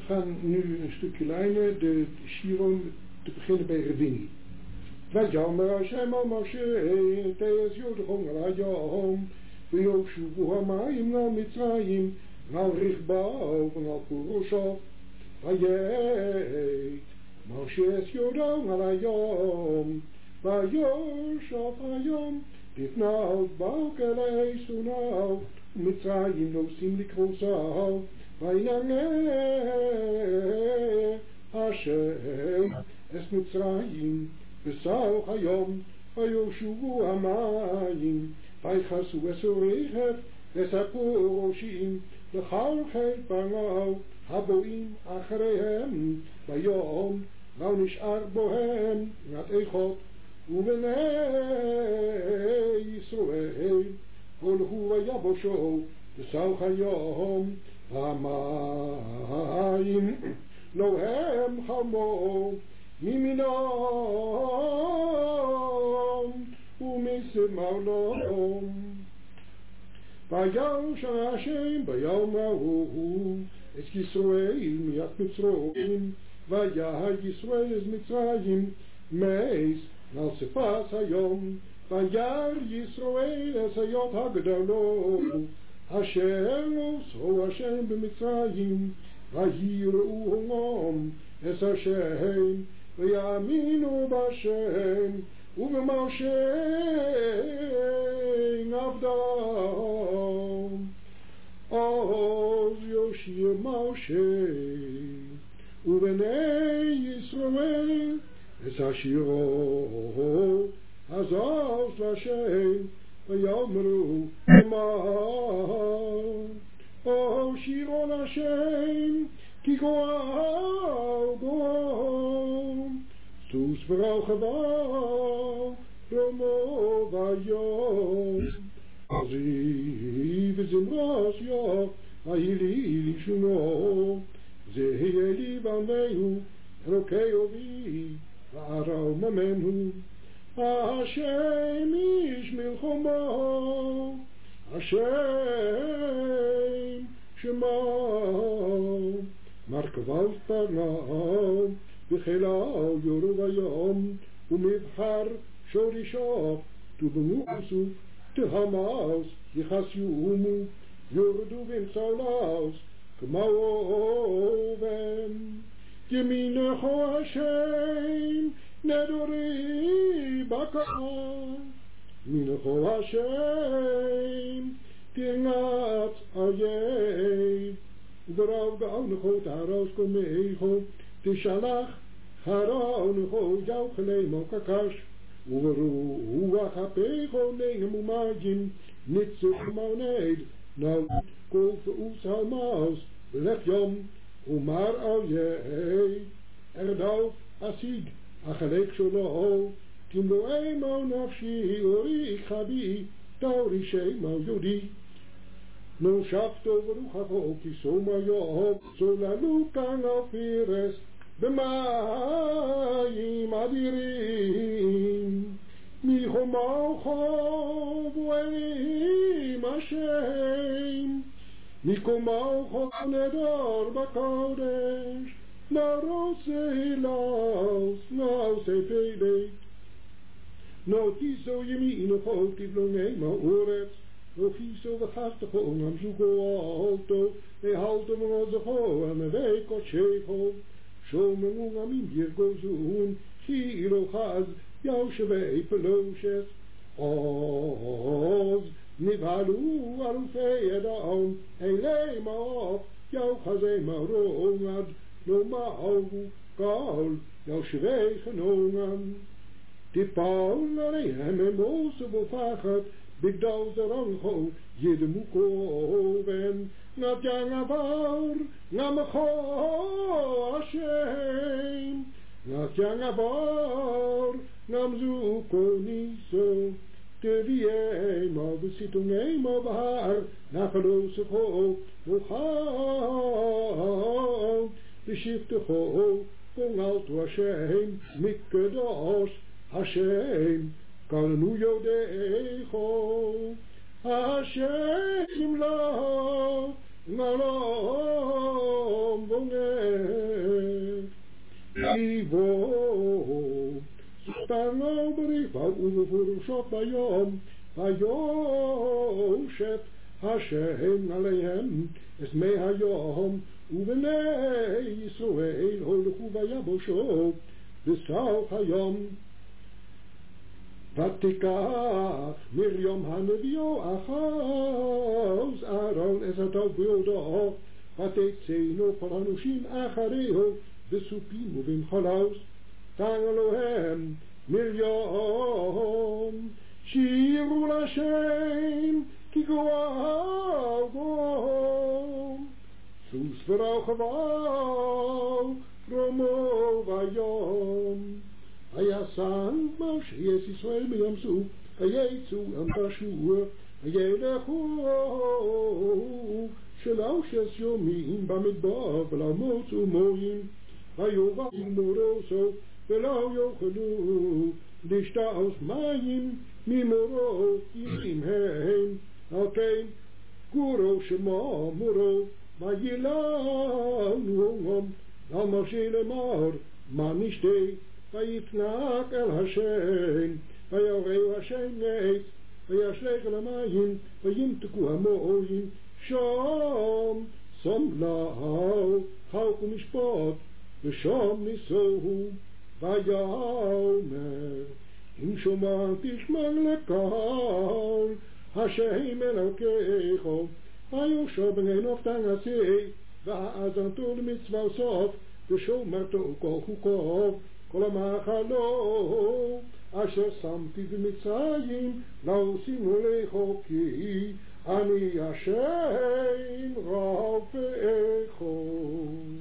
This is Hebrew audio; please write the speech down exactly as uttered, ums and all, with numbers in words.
gaan nu een stukje lijnen, de Shiron, te beginnen bij Revini. Vajamar Hashem Moshe, Tees Yodchon Rajom, Vayoshuvu Hamayim Nal Mitzrayim, Nal Richbao, Nal Purushav, Vayet, Moshe Es Yodon Rajom, Vayoshav Hayom, Tifnav Baukelei Sunav, Mitzrayim Nosim Likrosav, Vayaneh Hashem Es Mitzrayim, Besau Hayom, Vayoshuvu Hamayim, Vaychasu Esorechev, Vesaporoshim, Lechal Chet Bangav, Haboim Achreihem, Vayom, Vaunishar Bohem, Nat Echot, Uvenei Yisroel, Volhu Vayabosho, Besau Hayom, Hamayim, Lohem Hamo, Miminam, Umisimaunom, Vayam Hashem, Vayam Ahu, Es Yisrael, Miat Mitzroim, Vayah Yisrael Es Mitzrayim, Meis, Nal Sefas Hayom, Vayar Yisrael Es Hayot Hagdalo, Hashem, So Hashem B'Mitzrayim, Vayiru Homom, Es Hashem, V'yaminu b'Hashem, U'v'Moshe Navdam, Oz Yoshia Moshe, U'v'nei Yisrael, Es Hashiro, Azaz L'Hashem, V'yamru Ema, O Shiro L'Hashem, Ki goal, goal, Sus vrouw gewauw, Romo vayom, Aziv zin rasya, Ahili lishuno, Zeheli vanvehu, Rokeovi, Varau mamenu, Hashem ish milchomo, Hashem Shema, Markavalt Parnam, Vichelau Yoruvayom, Umivhar Shorishav, Tubemusu, Tehamaus, Yichasyumu, Yorduvim Saulaus, Kamaoven, Yeminecho Hashem, Nedori Bakar, Minecho Hashem, Tingat Ayeh, Darav Gaunecho, Taros Komeicho, Tishalach, Haraonecho, Yauchelemo Kakash, Uru, Uachapecho, Negemumajim, Nitsu Mauned, Now, Kol Us Halmaus, Lefjom, Umar Ayeh, Erdav, Asid, Achalek Sholo, Timlo Emo Nafshi, Ori Chabi, Tauri Shema Yodi. No shafto veruchavo ki soma yob, so la lukan alfires, b'mayim adirim, michomalcho v'eim Hashem, mikomalcho nedor b'kodesh, narosei laus, narosei feidei, no tiso yemino choti v'longema uretz, O Giso, we gaan te gaan, am zoeken alto, e halto me onze go, en me week o shego, zo me mung am in bier go zoen, giro gaz, jou she wei pelosjes, oz, nivalu, alu feye daun, e leema op, jou gaz e ma rongad, no ma augu, kaul, jou she wei genongan, die paul, naar e hem en mose bevagat, Big Dawes Rango, Yede Muko Ben, Nat Yangavar, Namacho Hashem, Nat Yangavar, Namzuko Niso, Teviema, Visitunema Bahar, Nakalosho, Nuchal, Bishiftecho, Kongalto Hashem, Mikkedos, Hashem, Kalnu Yodecho, Hashem Lo, Nalom Bonge, ויבוא סתנו בריבה ובפורשות ביום ויושת השם עליהם את מי היום ובני ישראל הולכו ויבושו בסוף היום ותיקח מרים הנביאו אחז אהרון עזתו בידו ותצאנו כל האנשים אחריהו בסופים ובמחלוס תנו להם מרים שירו להשם כי גואל גואל סוס ורוכבו קרומו ויום וישם משה את ישראל מים סוף ויצאו עם פשוע וילכו שלוש ימים במדבר ולא מוצאו מים ויובאו מורוסו ולא יוכלו לשתות מים ממורו אם הם על כן קוראו שמו מורו וילנו על משה לאמור מה נשתה ויתנק אל השם ויראו השם נס וישלך אל המים וימתקו המים שם שם לו חוק ומשפט ושם ניסוהו ויאמר אם שומע תשמע לקול השם אלוקיך ויושב בני נפתן עשי והאזנתו למצווה סוף ושומרתו כל חוקיו כל המחלות אשר שמתי במצרים לא שימו לחוקי אני השם רפאך